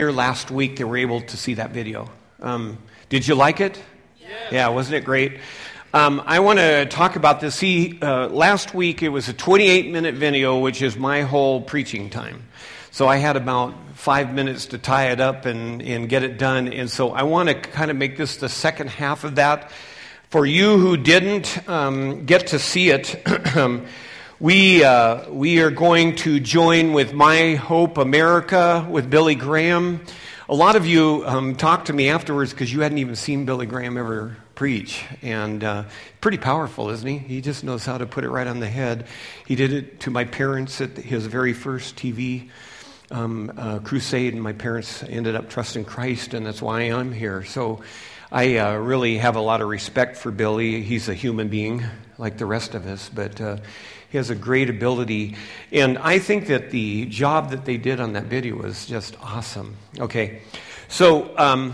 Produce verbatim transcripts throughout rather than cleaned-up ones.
Here last week, they were able to see that video. Um, did you like it? Yeah. Yeah, wasn't it great? Um, I want to talk about this. See, uh, last week it was a twenty-eight minute video, which is my whole preaching time. So I had about five minutes to tie it up and, and get it done. And so I want to kind of make this the second half of that. For you who didn't um, get to see it, we uh, we are going to join with My Hope America with Billy Graham. A lot of you um, talked to me afterwards because you hadn't even seen Billy Graham ever preach. And uh, pretty powerful, isn't he? He just knows how to put it right on the head. He did it to my parents at his very first T V um, uh, crusade, and my parents ended up trusting Christ, and that's why I'm here. So I uh, really have a lot of respect for Billy. He's a human being like the rest of us, but uh, he has a great ability. And I think that the job that they did on that video was just awesome. Okay, so um,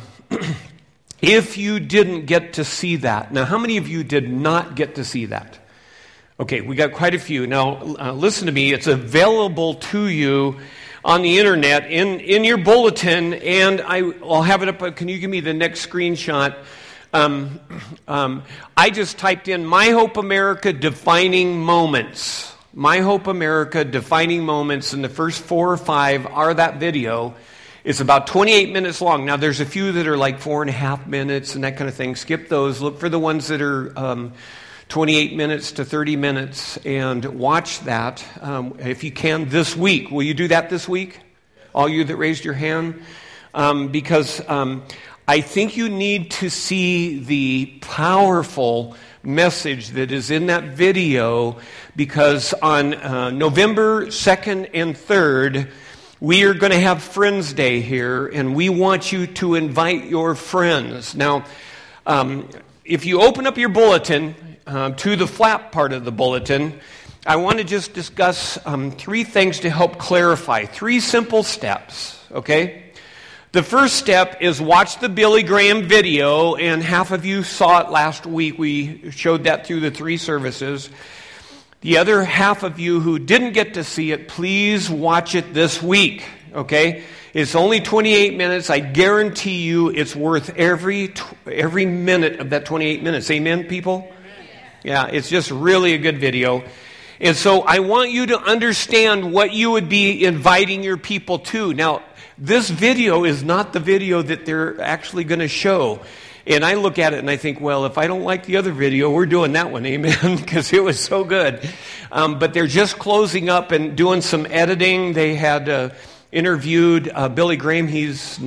if you didn't get to see that, now how many of you did not get to see that? Okay, we got quite a few. Now uh, listen to me, it's available to you on the internet, in, in your bulletin, and I, I'll have it up. Can you give me the next screenshot? Um, um, I just typed in My Hope America Defining Moments. My Hope America Defining Moments, and the first four or five are that video. It's about twenty-eight minutes long. Now, there's a few that are like four and a half minutes and that kind of thing. Skip those. Look for the ones that are Um, twenty-eight minutes to thirty minutes, and watch that um, if you can this week. Will you do that this week? All you that raised your hand? Um, because um, I think you need to see the powerful message that is in that video, because on uh, November second and third, we are going to have Friends Day here, and we want you to invite your friends. Now, um, if you open up your bulletin, Um, to the flap part of the bulletin, I want to just discuss um, three things to help clarify. Three simple steps, okay? The first step is watch the Billy Graham video, and half of you saw it last week. We showed that through the three services. The other half of you who didn't get to see it, please watch it this week, okay? It's only twenty-eight minutes. I guarantee you it's worth every every minute of that twenty-eight minutes. Amen, people? Yeah, it's just really a good video. And so I want you to understand what you would be inviting your people to. Now, this video is not the video that they're actually going to show. And I look at it and I think, well, if I don't like the other video, we're doing that one, amen, because it was so good. Um, but they're just closing up and doing some editing. They had uh, interviewed uh, Billy Graham. He's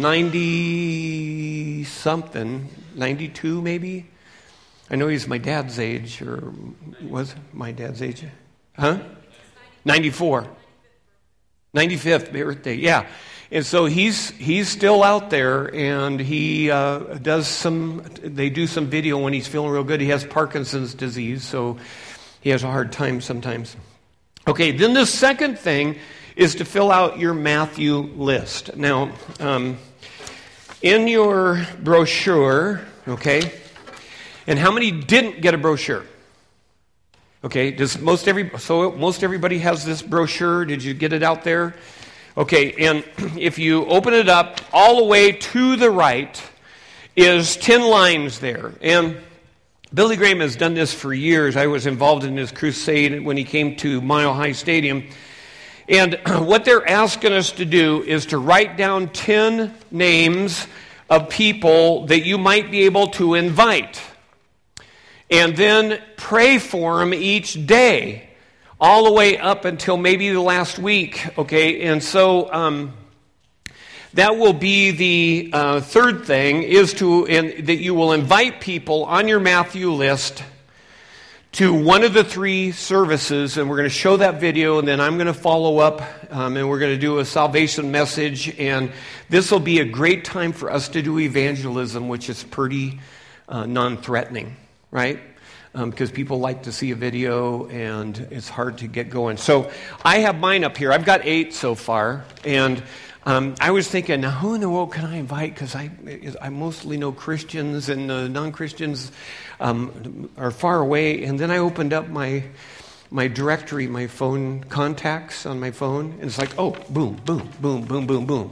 ninety-something, ninety-two maybe? I know he's my dad's age, or was my dad's age? Huh? ninety-four. ninety-fifth birthday, yeah. And so he's he's still out there, and he uh, does some, they do some video when he's feeling real good. He has Parkinson's disease, so he has a hard time sometimes. Okay, then the second thing is to fill out your Matthew list. Now, um, in your brochure, okay, and how many didn't get a brochure? Okay, does most every so most everybody has this brochure? Did you get it out there? Okay, and if you open it up, all the way to the right is ten lines there. And Billy Graham has done this for years. I was involved in his crusade when he came to Mile High Stadium. And what they're asking us to do is to write down ten names of people that you might be able to invite. And then pray for them each day, all the way up until maybe the last week, okay? And so um, that will be the uh, third thing, is to and that you will invite people on your Matthew list to one of the three services, and we're going to show that video, and then I'm going to follow up, um, and we're going to do a salvation message, and this will be a great time for us to do evangelism, which is pretty uh, non-threatening. Right? Because um, people like to see a video, and it's hard to get going. So I have mine up here. I've got eight so far. And um, I was thinking, now who in the world can I invite? Because I, I mostly know Christians, and the non-Christians um, are far away. And then I opened up my my directory, my phone contacts on my phone. And it's like, oh, boom, boom, boom, boom, boom, boom.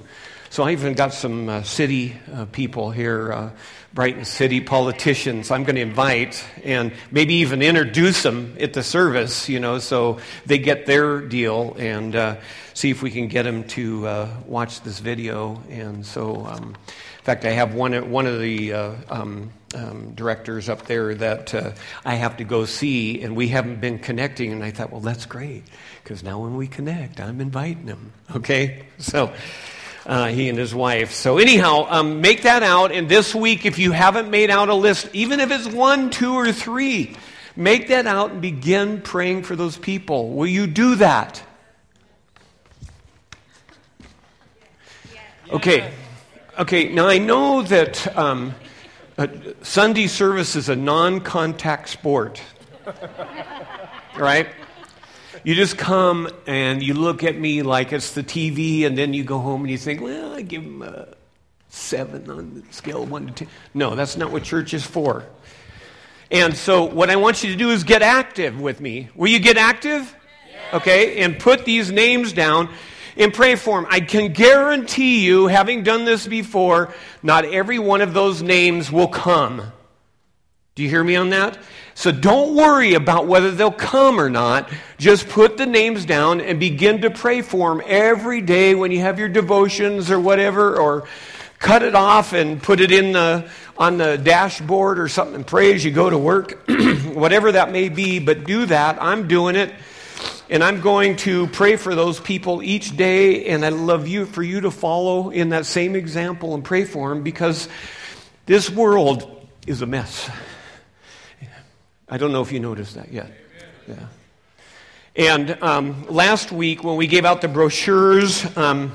So I even got some uh, city uh, people here, uh, Brighton City politicians I'm going to invite and maybe even introduce them at the service, you know, so they get their deal and uh, see if we can get them to uh, watch this video. And so, um, in fact, I have one, one of the uh, um, um, directors up there that uh, I have to go see, and we haven't been connecting. And I thought, well, that's great, because now when we connect, I'm inviting them, okay? So... Uh, he and his wife. So anyhow, um, make that out. And this week, if you haven't made out a list, even if it's one, two, or three, make that out and begin praying for those people. Will you do that? Okay. Okay. Now I know that um, uh, Sunday service is a non-contact sport, right? You just come and you look at me like it's the T V, and then you go home and you think, well, I give them a seven on the scale of one to ten. No, that's not what church is for. And so what I want you to do is get active with me. Will you get active? Okay, and put these names down and pray for them. I can guarantee you, having done this before, not every one of those names will come. Do you hear me on that? So don't worry about whether they'll come or not. Just put the names down and begin to pray for them every day when you have your devotions or whatever, or cut it off and put it in the on the dashboard or something and pray as you go to work, whatever that may be. But do that. I'm doing it, and I'm going to pray for those people each day, and I love you for you to follow in that same example and pray for them, because this world is a mess. I don't know if you noticed that yet. Yeah. And um, last week when we gave out the brochures, um,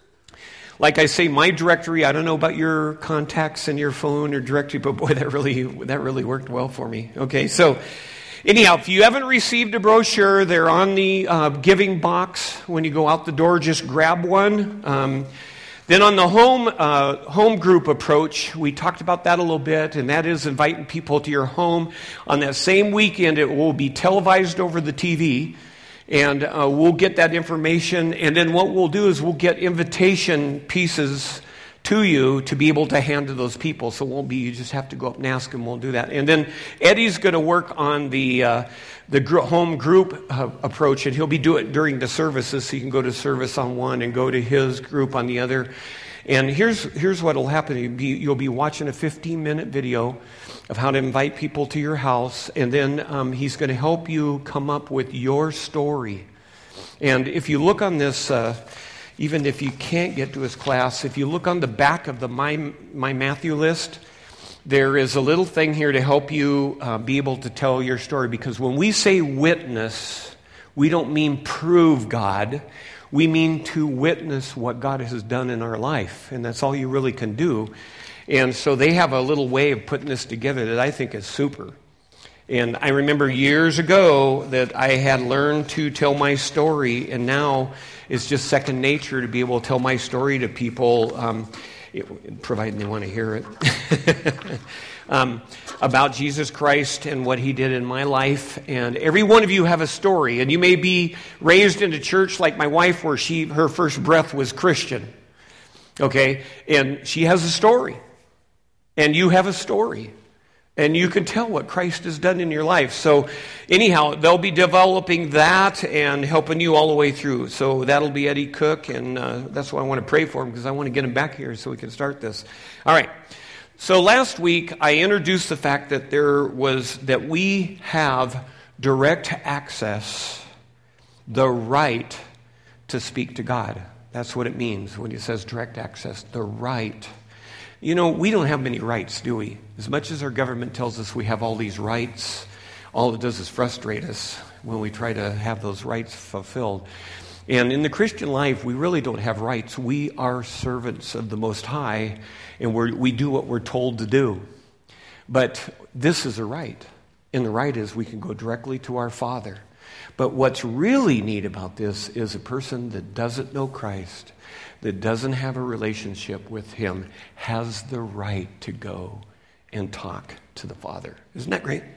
like I say, my directory, I don't know about your contacts in your phone or directory, but boy, that really that really worked well for me. Okay, so anyhow, if you haven't received a brochure, they're on the uh, giving box. When you go out the door, just grab one. Um, Then on the home uh, home group approach, we talked about that a little bit, and that is inviting people to your home. On that same weekend, it will be televised over the T V, and uh, we'll get that information. And then what we'll do is we'll get invitation pieces to you to be able to hand to those people. So it won't be you just have to go up and ask them. We'll do that. And then Eddie's going to work on the uh, the gr- home group uh, approach, and he'll be doing it during the services, so you can go to service on one and go to his group on the other. And here's here's what will happen. You'll be, you'll be watching a fifteen-minute video of how to invite people to your house, and then um, he's going to help you come up with your story. And if you look on this, uh, even if you can't get to his class, if you look on the back of the My, My Matthew list, there is a little thing here to help you uh, be able to tell your story. Because when we say witness, we don't mean prove God. We mean to witness what God has done in our life. And that's all you really can do. And so they have a little way of putting this together that I think is super. And I remember years ago that I had learned to tell my story, and now it's just second nature to be able to tell my story to people, um, it, providing they want to hear it, um, about Jesus Christ and what He did in my life. And every one of you have a story, and you may be raised in a church like my wife, where she her first breath was Christian, okay, and she has a story, and you have a story. And you can tell what Christ has done in your life. So anyhow, they'll be developing that and helping you all the way through. So that'll be Eddie Cook, and uh, that's why I want to pray for him, because I want to get him back here so we can start this. All right. So last week, I introduced the fact that there was, that we have direct access, the right to speak to God. That's what it means when it says direct access, the right. You know, we don't have many rights, do we? As much as our government tells us we have all these rights, all it does is frustrate us when we try to have those rights fulfilled. And in the Christian life, we really don't have rights. We are servants of the Most High, and we're, we do what we're told to do. But this is a right, and the right is we can go directly to our Father. But what's really neat about this is a person that doesn't know Christ, that doesn't have a relationship with Him, has the right to go and talk to the Father. Isn't that great?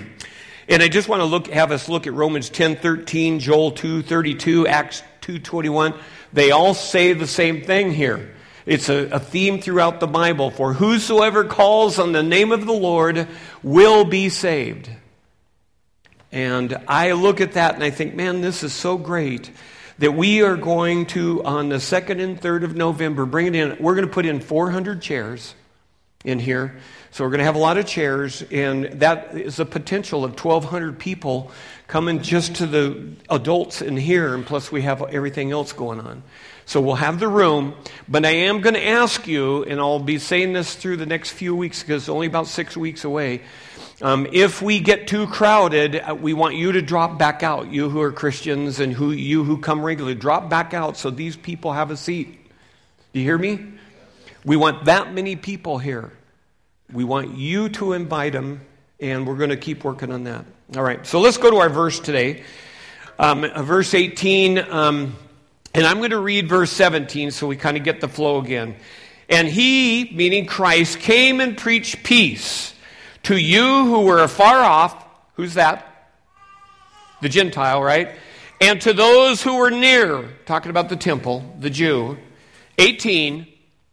And I just want to look, have us look at Romans ten thirteen, Joel two thirty-two, Acts two twenty-one. They all say the same thing here. It's a, a theme throughout the Bible. For whosoever calls on the name of the Lord will be saved. And I look at that and I think, man, this is so great that we are going to, on the second and third of November, bring it in. We're going to put in four hundred chairs in here. So we're going to have a lot of chairs, and that is a potential of twelve hundred people coming just to the adults in here, and plus we have everything else going on. So we'll have the room, but I am going to ask you, and I'll be saying this through the next few weeks because it's only about six weeks away, um, if we get too crowded, we want you to drop back out, you who are Christians and who you who come regularly, drop back out so these people have a seat. Do you hear me? We want that many people here. We want you to invite them, and we're going to keep working on that. All right, so let's go to our verse today. Um, verse eighteen, um, and I'm going to read verse seventeen so we kind of get the flow again. And he, meaning Christ, came and preached peace to you who were afar off. Who's that? The Gentile, right? And to those who were near, talking about the temple, the Jew. eighteen.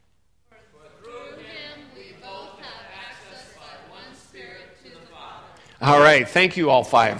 All right, thank you all five.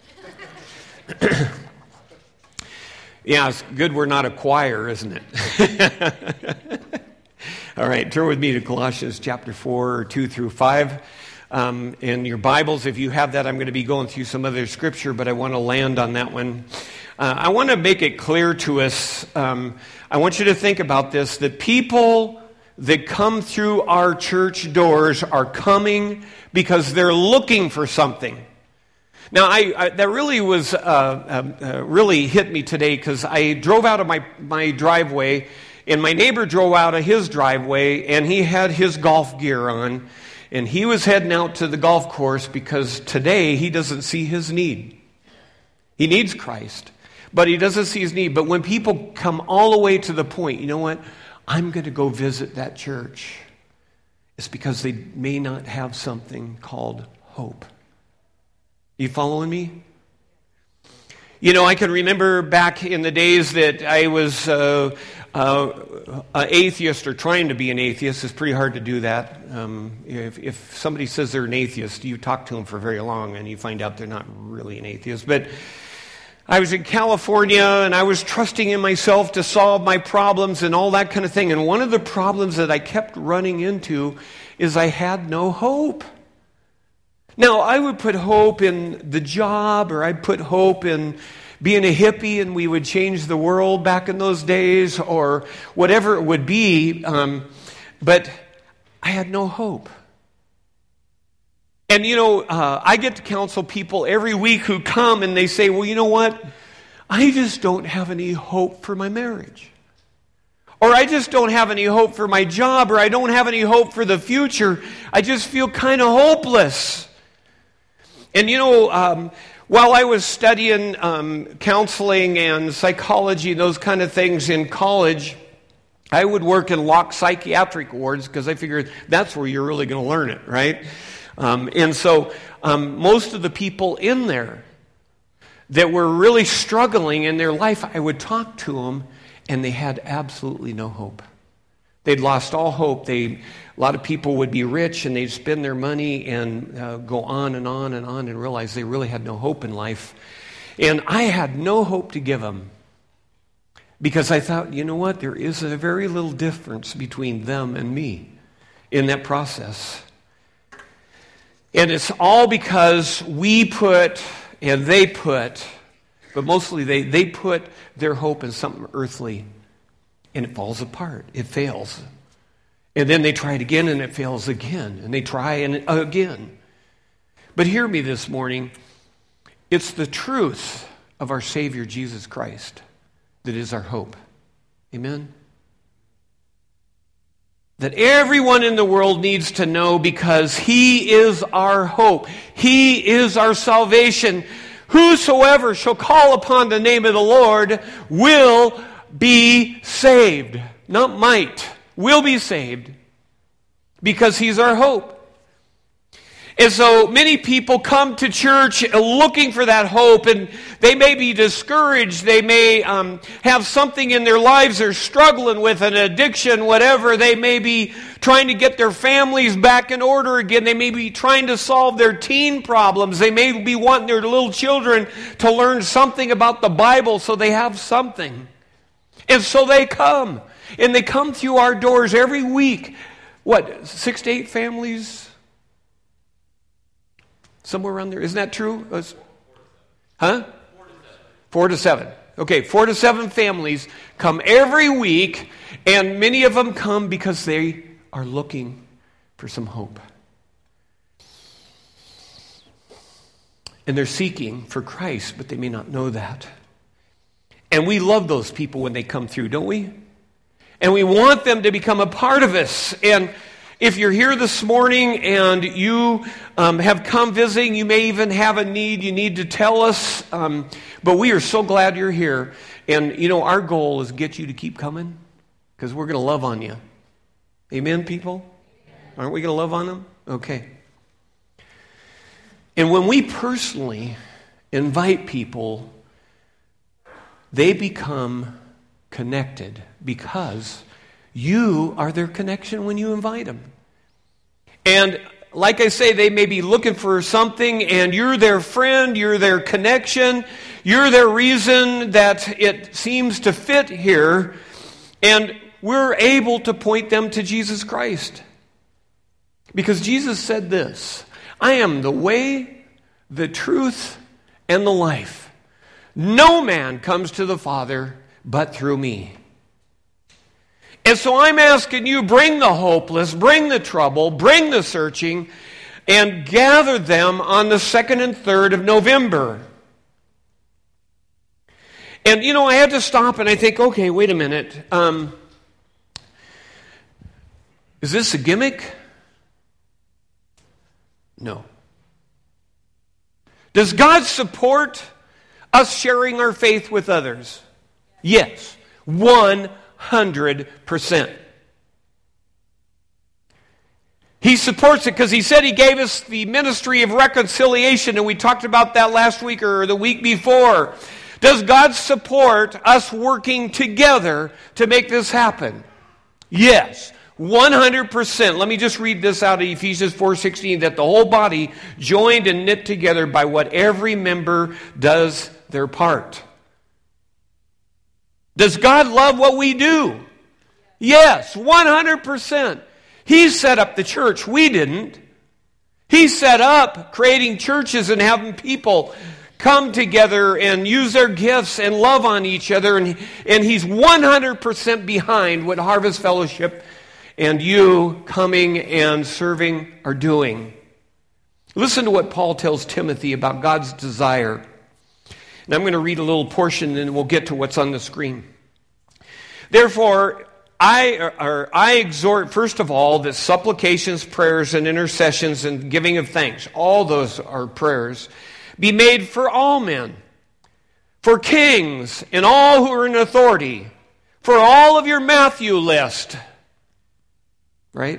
Yeah, it's good we're not a choir, isn't it? All right, turn with me to Colossians chapter four, two through five. Um, in your Bibles, if you have that, I'm going to be going through some other scripture, but I want to land on that one. Uh, I want to make it clear to us, um, I want you to think about this, that people that come through our church doors are coming because they're looking for something. Now, I, I that really was uh, uh, uh, really hit me today because I drove out of my, my driveway, and my neighbor drove out of his driveway, and he had his golf gear on, and he was heading out to the golf course because today he doesn't see his need. He needs Christ, but he doesn't see his need. But when people come all the way to the point, you know what? I'm going to go visit that church. It's because they may not have something called hope. You following me? You know, I can remember back in the days that I was uh, uh, an atheist or trying to be an atheist. It's pretty hard to do that. Um, if, if somebody says they're an atheist, you talk to them for very long and you find out they're not really an atheist. But I was in California, and I was trusting in myself to solve my problems and all that kind of thing. And one of the problems that I kept running into is I had no hope. Now, I would put hope in the job, or I'd put hope in being a hippie and we would change the world back in those days, or whatever it would be. Um, but I had no hope. And, you know, uh, I get to counsel people every week who come and they say, well, you know what? I just don't have any hope for my marriage. Or I just don't have any hope for my job, or I don't have any hope for the future. I just feel kind of hopeless. And, you know, um, while I was studying um, counseling and psychology, those kind of things in college, I would work in locked psychiatric wards because I figured that's where you're really going to learn it, right? Um, and so um, most of the people in there that were really struggling in their life, I would talk to them, and they had absolutely no hope. They'd lost all hope. They, a lot of people would be rich, and they'd spend their money and uh, go on and on and on and realize they really had no hope in life. And I had no hope to give them because I thought, you know what? There is a very little difference between them and me in that process. And it's all because we put, and they put, but mostly they, they put their hope in something earthly, and it falls apart. It fails. And then they try it again, and it fails again. And they try and again. But hear me this morning. It's the truth of our Savior, Jesus Christ, that is our hope. Amen? That everyone in the world needs to know, because He is our hope. He is our salvation. Whosoever shall call upon the name of the Lord will be saved. Not might. Will be saved. Because He's our hope. And so many people come to church looking for that hope, and they may be discouraged. They may um, have something in their lives they're struggling with, an addiction, whatever. They may be trying to get their families back in order again. They may be trying to solve their teen problems. They may be wanting their little children to learn something about the Bible so they have something. And so they come, and they come through our doors every week. What, six to eight families? Somewhere around there. Isn't that true? Huh? Four to seven. Four to seven. Okay, four to seven families come every week, and many of them come because they are looking for some hope. And they're seeking for Christ, but they may not know that. And we love those people when they come through, don't we? And we want them to become a part of us. And if you're here this morning and you um, have come visiting, you may even have a need you need to tell us. Um, but we are so glad you're here. And, you know, our goal is to get you to keep coming because we're going to love on you. Amen, people? Aren't we going to love on them? Okay. And when we personally invite people, they become connected because you are their connection when you invite them. And like I say, they may be looking for something, and you're their friend, you're their connection, you're their reason that it seems to fit here, and we're able to point them to Jesus Christ. Because Jesus said this, I am the way, the truth, and the life. No man comes to the Father but through me. And so I'm asking you, bring the hopeless, bring the trouble, bring the searching, and gather them on the second and third of November. And, you know, I had to stop and I think, okay, wait a minute. Um, is this a gimmick? No. Does God support us sharing our faith with others? Yes. One hundred percent. He supports it because he said he gave us the ministry of reconciliation, and we talked about that last week or the week before. Does God support us working together to make this happen? Yes, one hundred percent. Let me just read this out of Ephesians four sixteen, that the whole body joined and knit together by what every member does their part. Does God love what we do? Yes, one hundred percent. He set up the church. We didn't. He set up creating churches and having people come together and use their gifts and love on each other. And, and He's one hundred percent behind what Harvest Fellowship and you coming and serving are doing. Listen to what Paul tells Timothy about God's desire. And I'm going to read a little portion and we'll get to what's on the screen. Therefore, I, or, I exhort, first of all, that supplications, prayers, and intercessions and giving of thanks, all those are prayers, be made for all men, for kings and all who are in authority, for all of your Matthew list, right?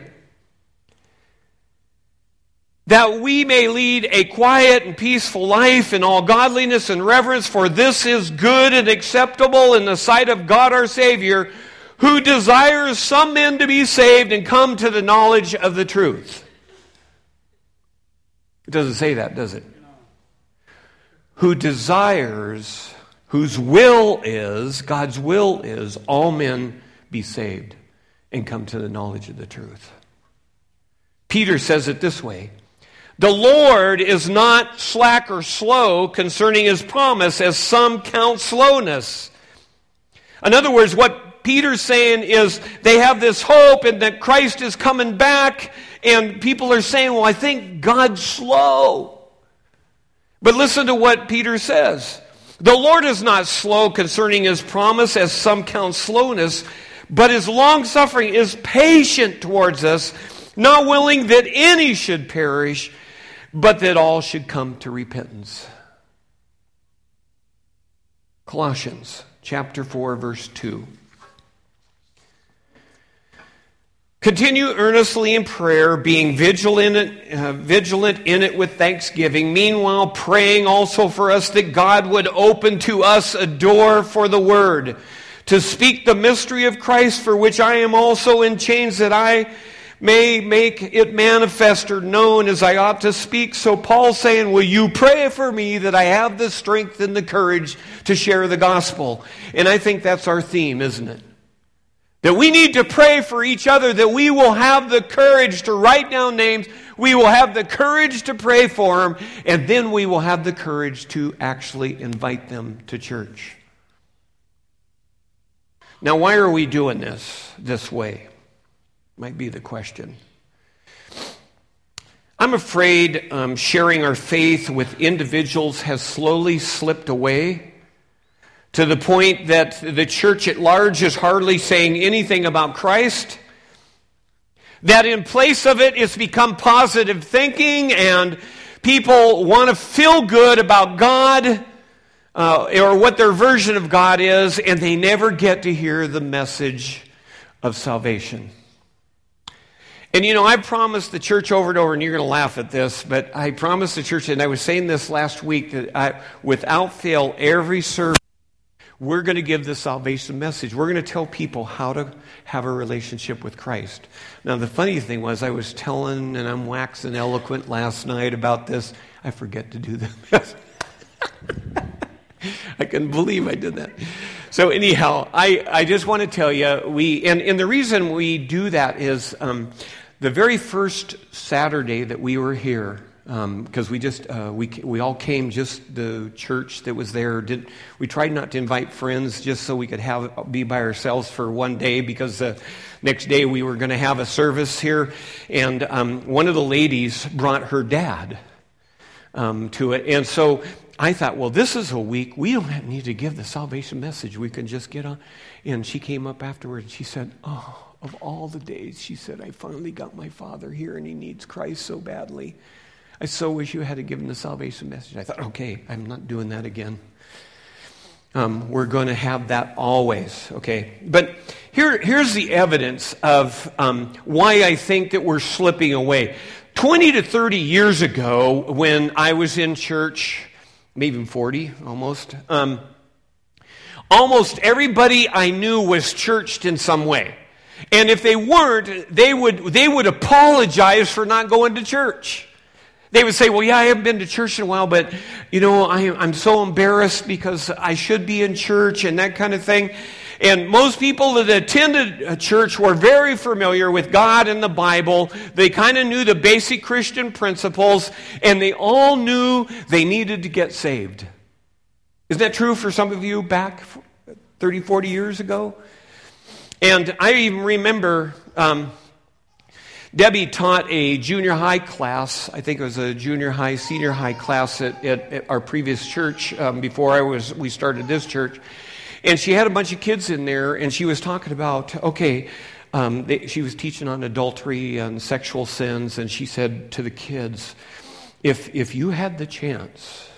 That we may lead a quiet and peaceful life in all godliness and reverence, for this is good and acceptable in the sight of God our Savior, who desires some men to be saved and come to the knowledge of the truth. It doesn't say that, does it? Who desires, whose will is, God's will is, all men be saved and come to the knowledge of the truth. Peter says it this way, the Lord is not slack or slow concerning His promise, as some count slowness. In other words, what Peter's saying is they have this hope and that Christ is coming back, and people are saying, well, I think God's slow. But listen to what Peter says. The Lord is not slow concerning His promise, as some count slowness, but His long-suffering is patient towards us, not willing that any should perish, but that all should come to repentance. Colossians chapter four, verse two. Continue earnestly in prayer, being vigilant, uh, vigilant in it with thanksgiving. Meanwhile, praying also for us that God would open to us a door for the word, to speak the mystery of Christ, for which I am also in chains, that I may make it manifest or known as I ought to speak. So Paul's saying, will you pray for me that I have the strength and the courage to share the gospel? And I think that's our theme, isn't it? That we need to pray for each other, that we will have the courage to write down names, we will have the courage to pray for them, and then we will have the courage to actually invite them to church. Now, why are we doing this this way? Might be the question. I'm afraid um, sharing our faith with individuals has slowly slipped away to the point that the church at large is hardly saying anything about Christ. That in place of it, it's become positive thinking, and people want to feel good about God, uh, or what their version of God is, and they never get to hear the message of salvation. And you know, I promised the church over and over, and you're going to laugh at this, but I promised the church, and I was saying this last week, that I, without fail, every service, we're going to give the salvation message. We're going to tell people how to have a relationship with Christ. Now, the funny thing was, I was telling, and I'm waxing eloquent last night about this. I forget to do that. I couldn't believe I did that. So anyhow, I, I just want to tell you, we and, and the reason we do that is um, the very first Saturday that we were here, because um, we just uh, we we all came, just the church that was there. Did we tried not to invite friends just so we could have be by ourselves for one day, because the next day we were going to have a service here, and um, one of the ladies brought her dad um, to it, and so I thought, well, this is a week we don't need to give the salvation message. We can just get on. And she came up afterwards and she said, oh, of all the days, she said, I finally got my father here and he needs Christ so badly. I so wish you had to give him the salvation message. I thought, okay, I'm not doing that again. Um, we're going to have that always, okay? But here, here's the evidence of um, why I think that we're slipping away. twenty to thirty years ago, when I was in church, maybe even forty almost, um, almost everybody I knew was churched in some way. And if they weren't, they would they would apologize for not going to church. They would say, well, yeah, I haven't been to church in a while, but, you know, I, I'm so embarrassed because I should be in church and that kind of thing. And most people that attended a church were very familiar with God and the Bible. They kind of knew the basic Christian principles, and they all knew they needed to get saved. Isn't that true for some of you back thirty, forty years ago? And I even remember um, Debbie taught a junior high class. I think it was a junior high, senior high class at, at, at our previous church um, before I was. we started this church. And she had a bunch of kids in there, and she was talking about, okay, um, they, she was teaching on adultery and sexual sins, and she said to the kids, if if you had the chance,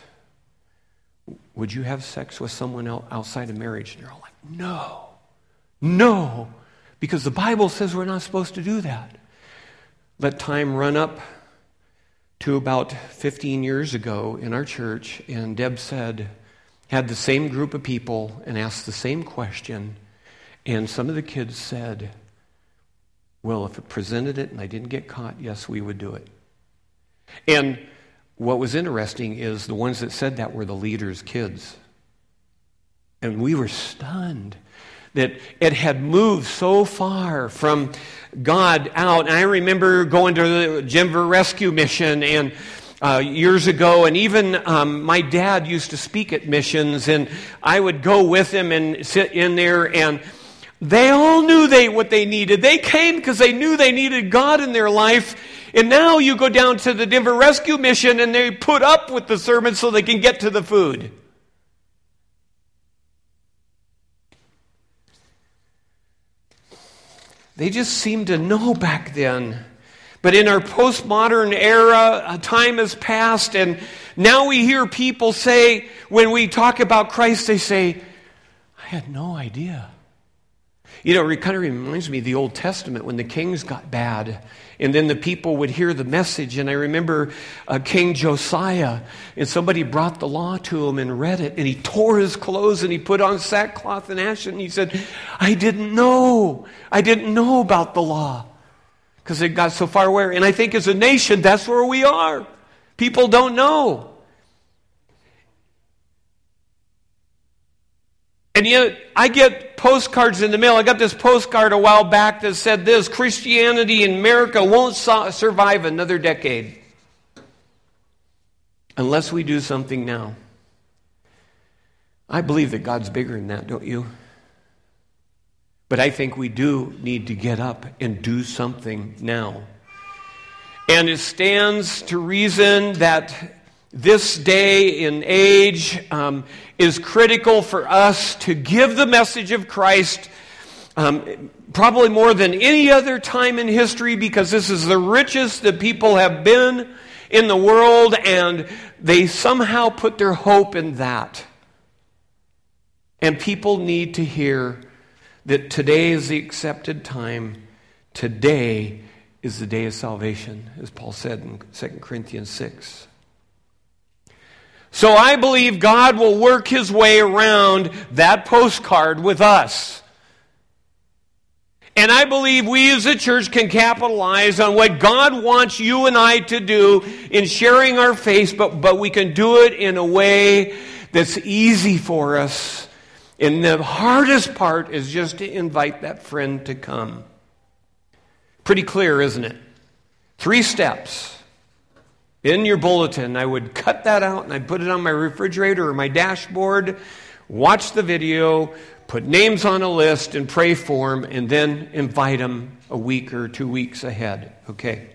would you have sex with someone else outside of marriage? And they're all like, no, no, because the Bible says we're not supposed to do that. Let time run up to about fifteen years ago in our church, and Deb said, had the same group of people and asked the same question, and some of the kids said, well, if it presented it and I didn't get caught, yes, we would do it. And what was interesting is the ones that said that were the leaders' kids. And we were stunned that it had moved so far from God out. And I remember going to the Denver Rescue Mission and Uh, years ago, and even um, my dad used to speak at missions, and I would go with him and sit in there, and they all knew they what they needed. They came because they knew they needed God in their life, and now you go down to the Denver Rescue Mission, and they put up with the sermon so they can get to the food. They just seemed to know back then. But in our postmodern era, time has passed, and now we hear people say, when we talk about Christ, they say, I had no idea. You know, it kind of reminds me of the Old Testament when the kings got bad and then the people would hear the message. And I remember uh, King Josiah, and somebody brought the law to him and read it, and he tore his clothes and he put on sackcloth and ashes, and he said, I didn't know. I didn't know about the law because it got so far away. And I think as a nation, that's where we are. People don't know. And yet, I get postcards in the mail. I got this postcard a while back that said this: Christianity in America won't so- survive another decade unless we do something now. I believe that God's bigger than that, don't you? But I think we do need to get up and do something now. And it stands to reason that this day and age um, is critical for us to give the message of Christ um, probably more than any other time in history, because this is the richest that people have been in the world, and they somehow put their hope in that. And people need to hear that today is the accepted time. Today is the day of salvation, as Paul said in Second Corinthians six. So I believe God will work His way around that postcard with us. And I believe we as a church can capitalize on what God wants you and I to do in sharing our faith, but, but we can do it in a way that's easy for us. And the hardest part is just to invite that friend to come. Pretty clear, isn't it? Three steps. In your bulletin, I would cut that out and I'd put it on my refrigerator or my dashboard, watch the video, put names on a list and pray for them, and then invite them a week or two weeks ahead. Okay.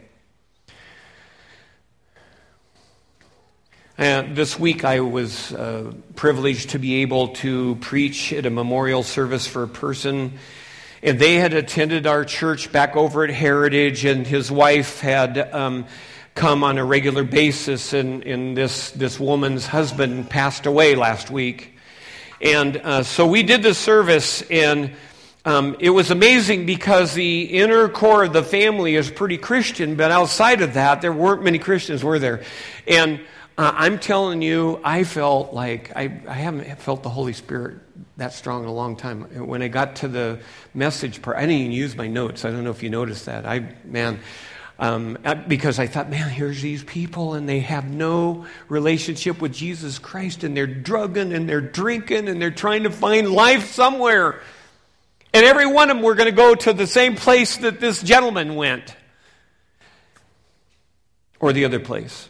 And this week I was uh, privileged to be able to preach at a memorial service for a person, and they had attended our church back over at Heritage, and his wife had um, come on a regular basis, and, and this, this woman's husband passed away last week. And uh, so we did the service, and um, it was amazing because the inner core of the family is pretty Christian, but outside of that, there weren't many Christians, were there? And uh, I'm telling you, I felt like, I, I haven't felt the Holy Spirit that strong in a long time. When I got to the message part, I didn't even use my notes. I don't know if you noticed that. I, man... Um, because I thought, man, here's these people and they have no relationship with Jesus Christ, and they're drugging and they're drinking and they're trying to find life somewhere. And every one of them were going to go to the same place that this gentleman went, or the other place.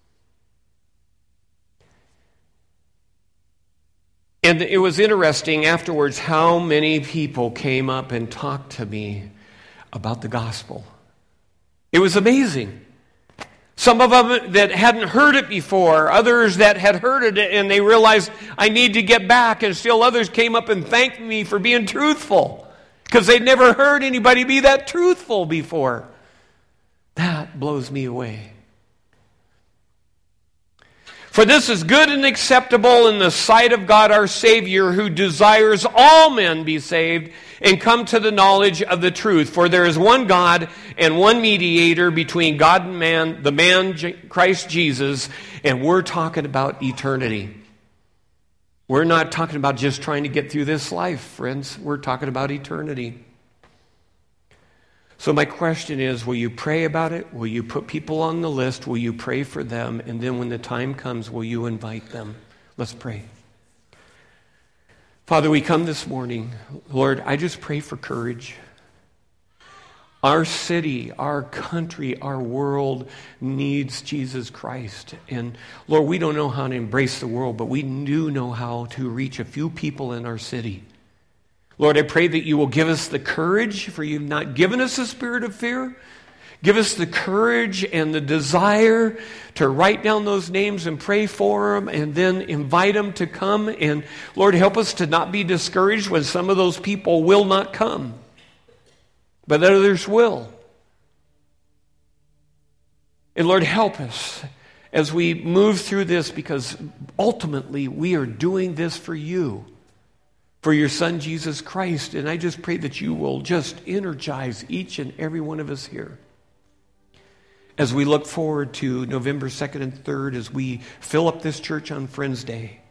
And it was interesting afterwards how many people came up and talked to me about the gospel. It was amazing. Some of them that hadn't heard it before, others that had heard it and they realized, I need to get back, and still others came up and thanked me for being truthful because they'd never heard anybody be that truthful before. That blows me away. For this is good and acceptable in the sight of God our Savior, who desires all men be saved and come to the knowledge of the truth. For there is one God and one mediator between God and man, the man Christ Jesus, and we're talking about eternity. We're not talking about just trying to get through this life, friends. We're talking about eternity. So my question is, will you pray about it? Will you put people on the list? Will you pray for them? And then when the time comes, will you invite them? Let's pray. Father, we come this morning. Lord, I just pray for courage. Our city, our country, our world needs Jesus Christ. And Lord, we don't know how to embrace the world, but we do know how to reach a few people in our city. Lord, I pray that you will give us the courage, for you've not given us a spirit of fear. Give us the courage and the desire to write down those names and pray for them, and then invite them to come. And Lord, help us to not be discouraged when some of those people will not come, but others will. And Lord, help us as we move through this, because ultimately we are doing this for you. for your Son, Jesus Christ. And I just pray that you will just energize each and every one of us here as we look forward to November second and third, as we fill up this church on Friends Day.